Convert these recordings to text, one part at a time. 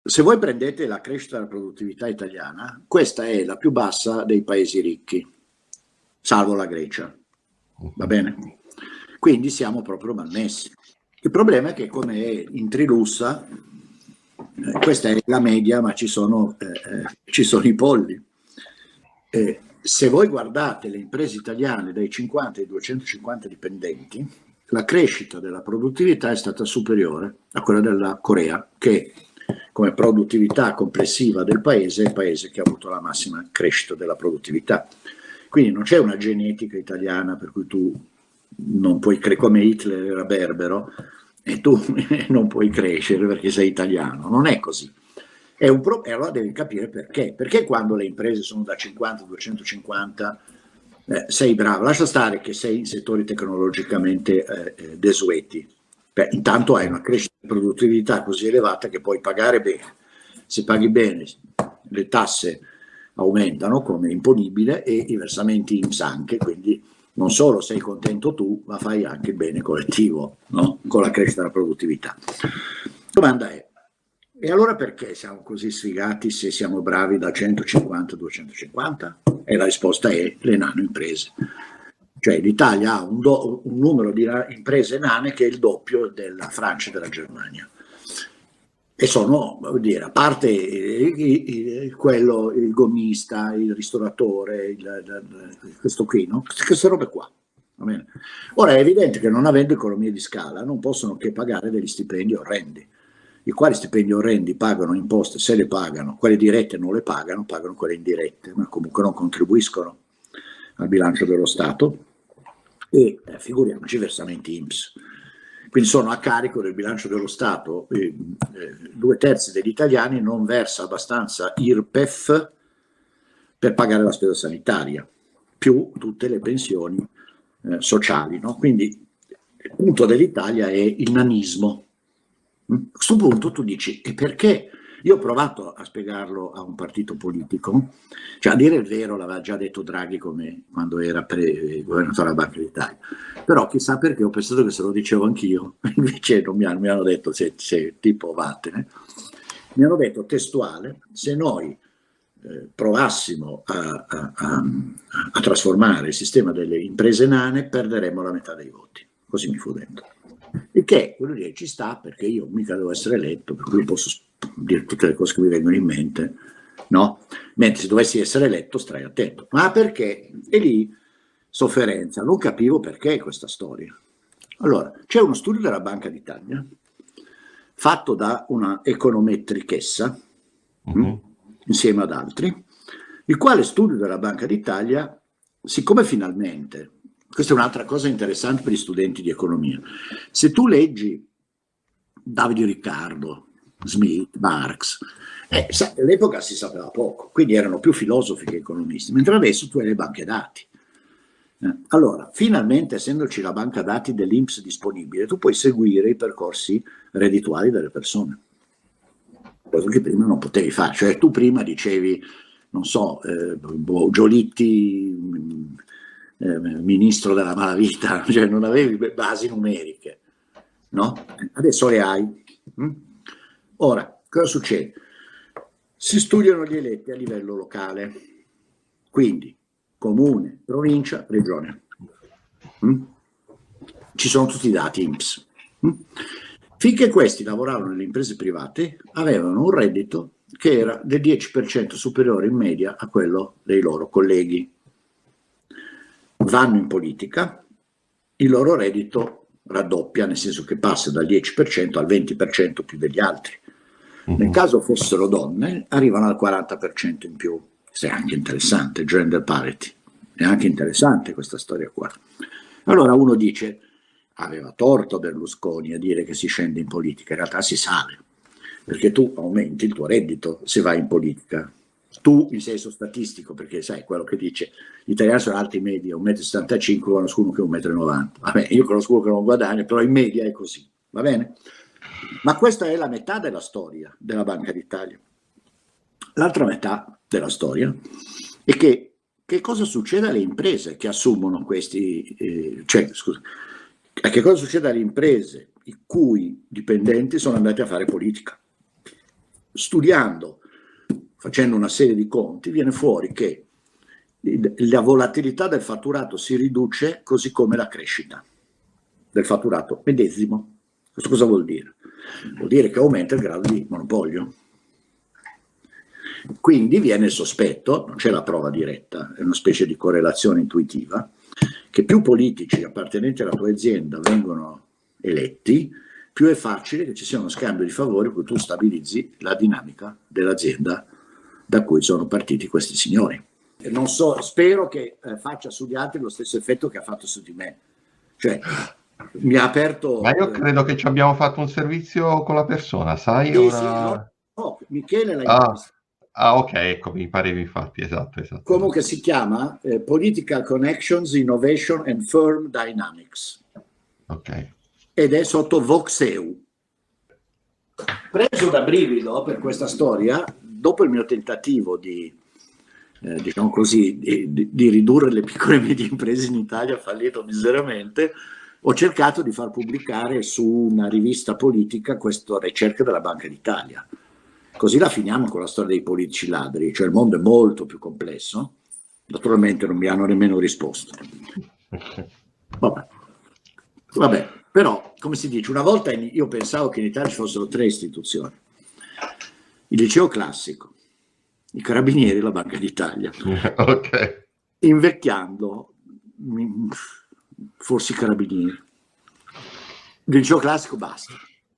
Se voi prendete la crescita della produttività italiana, questa è la più bassa dei paesi ricchi, salvo la Grecia, va bene? Quindi siamo proprio malmessi. Il problema è che come è in Trilussa, questa è la media, ma ci sono i polli. Se voi guardate le imprese italiane dai 50 ai 250 dipendenti, la crescita della produttività è stata superiore a quella della Corea, che come produttività complessiva del paese è il paese che ha avuto la massima crescita della produttività. Quindi non c'è una genetica italiana per cui tu non puoi crescere, come Hitler era berbero, e tu non puoi crescere perché sei italiano. Non è così. E allora devi capire perché. Perché quando le imprese sono da 50 a 250 sei bravo. Lascia stare che sei in settori tecnologicamente desueti. Beh, intanto hai una crescita di produttività così elevata che puoi pagare bene. Se paghi bene, le tasse aumentano come imponibile e i versamenti INPS anche, quindi non solo sei contento tu, ma fai anche il bene collettivo, no? Con la crescita della produttività. La domanda è, e allora perché siamo così sfigati se siamo bravi da 150 a 250? E la risposta è le nano imprese. Cioè l'Italia ha un numero di imprese nane che è il doppio della Francia e della Germania. E sono, vuol dire, a parte il gommista, il ristoratore, questo qui, no? Queste robe qua. Va bene? Ora è evidente che non avendo economie di scala non possono che pagare degli stipendi orrendi, i quali stipendi orrendi pagano imposte, se le pagano, quelle dirette non le pagano quelle indirette, ma comunque non contribuiscono al bilancio dello Stato e figuriamoci i versamenti INPS. Quindi sono a carico del bilancio dello Stato, 2/3 degli italiani non versa abbastanza IRPEF per pagare la spesa sanitaria, più tutte le pensioni sociali, no? Quindi il punto dell'Italia è il nanismo. A questo punto tu dici, e perché? Io ho provato a spiegarlo a un partito politico, cioè a dire il vero l'aveva già detto Draghi quando era governatore della Banca d'Italia, però chissà perché ho pensato che se lo dicevo anch'io, invece non mi hanno detto se tipo vattene, mi hanno detto testuale, se noi provassimo a trasformare il sistema delle imprese nane perderemmo la metà dei voti, così mi fu detto. Il che, quello lì ci sta, perché io mica devo essere eletto, per cui posso dire tutte le cose che mi vengono in mente, no? Mentre se dovessi essere eletto stai attento. Ma perché? E lì sofferenza, non capivo perché questa storia. Allora, c'è uno studio della Banca d'Italia fatto da una econometrichessa, insieme ad altri, il quale studio della Banca d'Italia, siccome finalmente, questa è un'altra cosa interessante per gli studenti di economia, se tu leggi Davide Riccardo, Smith, Marx, all'epoca si sapeva poco, quindi erano più filosofi che economisti, mentre adesso tu hai le banche dati. Allora, finalmente essendoci la banca dati dell'INPS disponibile, tu puoi seguire i percorsi reddituali delle persone, cosa che prima non potevi fare. Cioè tu prima dicevi, non so, Giolitti, ministro della malavita, cioè non avevi basi numeriche, no? Adesso le hai. Ora, cosa succede? Si studiano gli eletti a livello locale, quindi comune, provincia, regione. Ci sono tutti i dati INPS. Finché questi lavoravano nelle imprese private, avevano un reddito che era del 10% superiore in media a quello dei loro colleghi. Vanno in politica, il loro reddito raddoppia, nel senso che passa dal 10% al 20% più degli altri. Nel caso fossero donne, arrivano al 40% in più. Questo è anche interessante, gender parity. È anche interessante questa storia qua. Allora uno dice, aveva torto Berlusconi a dire che si scende in politica, in realtà si sale, perché tu aumenti il tuo reddito se vai in politica. Tu in senso statistico, perché sai quello che dice, gli italiani sono alti in media, 1,75 m, conosco uno che è 1,90 m. Vabbè, io conosco uno che non guadagna, però in media è così, va bene? Ma questa è la metà della storia della Banca d'Italia. L'altra metà della storia è che cosa succede alle imprese che assumono questi, che cosa succede alle imprese i cui dipendenti sono andati a fare politica? studiando, facendo una serie di conti, viene fuori che la volatilità del fatturato si riduce così come la crescita del fatturato medesimo. Questo cosa vuol dire? Vuol dire che aumenta il grado di monopolio. Quindi viene il sospetto, non c'è la prova diretta, è una specie di correlazione intuitiva, che più politici appartenenti alla tua azienda vengono eletti, più è facile che ci sia uno scambio di favori in cui tu stabilizzi la dinamica dell'azienda da cui sono partiti questi signori. Non so, spero che faccia su gli altri lo stesso effetto che ha fatto su di me. Cioè, mi ha aperto... Ma io credo che ci abbiamo fatto un servizio con la persona, sai? Sì, Ora... no, Michele l'ha intervistato. Ok, ecco, mi parevi infatti, esatto. Comunque si chiama Political Connections, Innovation and Firm Dynamics. Ok. Ed è sotto Voxeu. Preso da brivido per questa storia, dopo il mio tentativo di diciamo così, di ridurre le piccole e medie imprese in Italia, fallito miseramente, ho cercato di far pubblicare su una rivista politica questa ricerca della Banca d'Italia. Così la finiamo con la storia dei politici ladri, cioè il mondo è molto più complesso. Naturalmente non mi hanno nemmeno risposto. Vabbè, però, come si dice, una volta io pensavo che in Italia ci fossero 3 istituzioni. Il liceo classico, i carabinieri e la Banca d'Italia. Ok. Invecchiando, forse i carabinieri. Il liceo classico basta.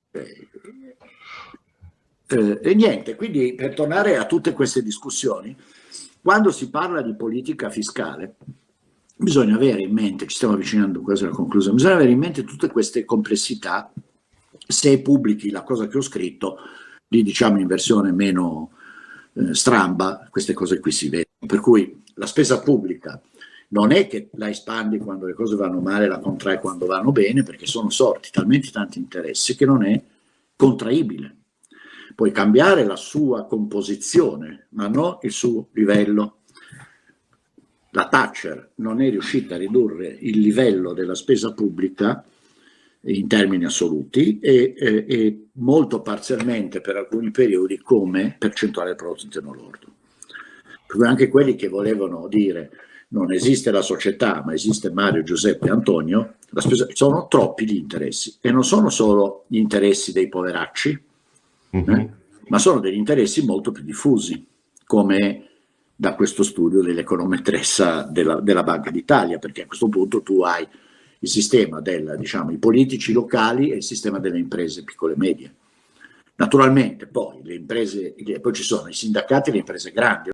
E niente, quindi per tornare a tutte queste discussioni, quando si parla di politica fiscale, bisogna avere in mente, ci stiamo avvicinando quasi alla conclusione, bisogna avere in mente tutte queste complessità. Se pubblichi la cosa che ho scritto, lì diciamo in versione meno stramba, queste cose qui si vedono. Per cui la spesa pubblica non è che la espandi quando le cose vanno male, la contrai quando vanno bene, perché sono sorti talmente tanti interessi che non è contraibile. Puoi cambiare la sua composizione, ma non il suo livello. La Thatcher non è riuscita a ridurre il livello della spesa pubblica in termini assoluti e molto parzialmente per alcuni periodi come percentuale del prodotto interno lordo. Per anche quelli che volevano dire non esiste la società ma esiste Mario, Giuseppe e Antonio, sono troppi gli interessi e non sono solo gli interessi dei poveracci, ma sono degli interessi molto più diffusi, come da questo studio dell'econometressa della Banca d'Italia, perché a questo punto tu hai il sistema diciamo, i politici locali e il sistema delle imprese piccole e medie. Naturalmente poi le imprese, poi ci sono i sindacati e le imprese grandi.